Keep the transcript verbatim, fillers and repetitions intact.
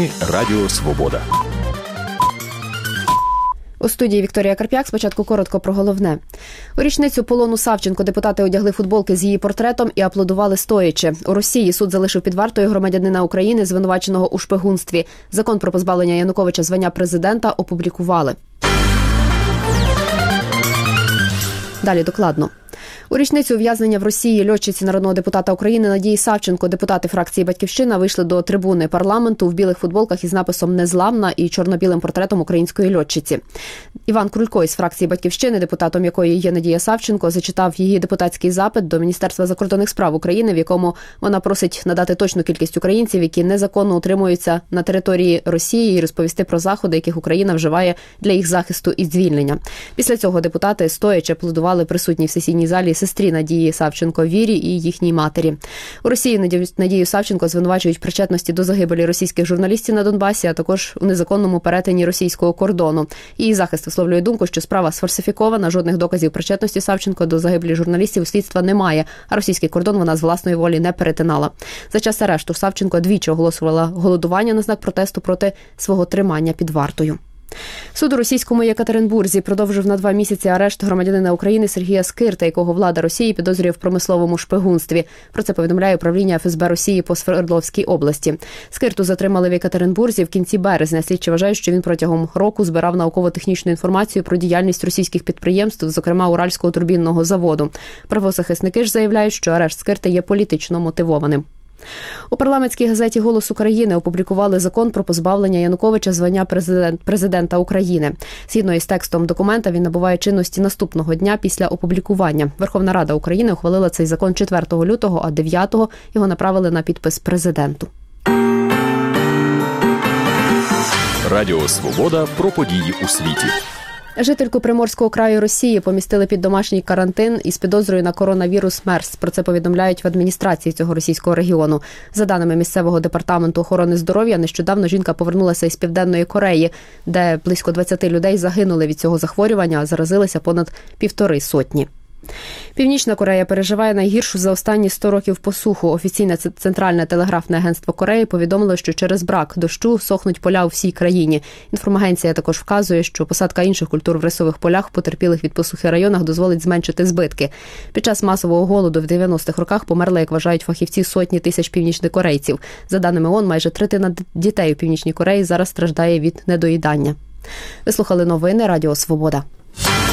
Новини Радіо Свобода. У студії Вікторія Карп'як. Спочатку коротко про головне. У річницю полону Савченко депутати одягли футболки з її портретом і аплодували стоячи. У Росії суд залишив під вартою громадянина України, звинуваченого у шпигунстві. Закон про позбавлення Януковича звання президента опублікували. Далі докладно. У річницю ув'язнення в Росії льотчиці народного депутата України Надії Савченко депутати фракції «Батьківщина» вийшли до трибуни парламенту в білих футболках із написом «Незламна» і чорно-білим портретом української льотчиці. Іван Крулько із фракції «Батьківщини», депутатом якої є Надія Савченко, зачитав її депутатський запит до Міністерства закордонних справ України, в якому вона просить надати точну кількість українців, які незаконно утримуються на території Росії, і розповісти про заходи, яких Україна вживає для їх захисту і звільнення. Після цього депутати стоячи аплодували присутній в сесійній залі сестрі Надії Савченко Вірі і їхній матері. У Росії Надію Савченко звинувачують в причетності до загибелі російських журналістів на Донбасі, а також у незаконному перетині російського кордону. Її захист висловлює думку, що справа сфальсифікована, жодних доказів причетності Савченко до загибелі журналістів у слідства немає, а російський кордон вона з власної волі не перетинала. За час арешту Савченко двічі оголошувала голодування на знак протесту проти свого тримання під вартою. Суд у російському Єкатеринбурзі продовжив на два місяці арешт громадянина України Сергія Скирта, якого влада Росії підозрює в промисловому шпигунстві. Про це повідомляє управління еф ес бе Росії по Свердловській області. Скирту затримали в Єкатеринбурзі в кінці березня. Слідчі вважають, що він протягом року збирав науково-технічну інформацію про діяльність російських підприємств, зокрема Уральського турбінного заводу. Правозахисники ж заявляють, що арешт Скирта є політично мотивованим. У парламентській газеті «Голос України» опублікували закон про позбавлення Януковича звання президент, президента України. Згідно із текстом документа, він набуває чинності наступного дня після опублікування. Верховна Рада України ухвалила цей закон четвертого лютого, а дев'ятого його направили на підпис президенту. Радіо Свобода про події у світі. Жительку Приморського краю Росії помістили під домашній карантин із підозрою на коронавірус мерс. Про це повідомляють в адміністрації цього російського регіону. За даними місцевого департаменту охорони здоров'я, нещодавно жінка повернулася із Південної Кореї, де близько двадцять людей загинули від цього захворювання, а заразилися понад півтори сотні. Північна Корея переживає найгіршу за останні сто років посуху. Офіційне Центральне телеграфне агентство Кореї повідомило, що через брак дощу сохнуть поля у всій країні. Інформагенція також вказує, що посадка інших культур в рисових полях в потерпілих від посухи районах дозволить зменшити збитки. Під час масового голоду в дев'яностих роках померли, як вважають фахівці, сотні тисяч північнокорейців. За даними ООН, майже третина дітей у Північній Кореї зараз страждає від недоїдання. Ви слухали новини Радіо Свобода.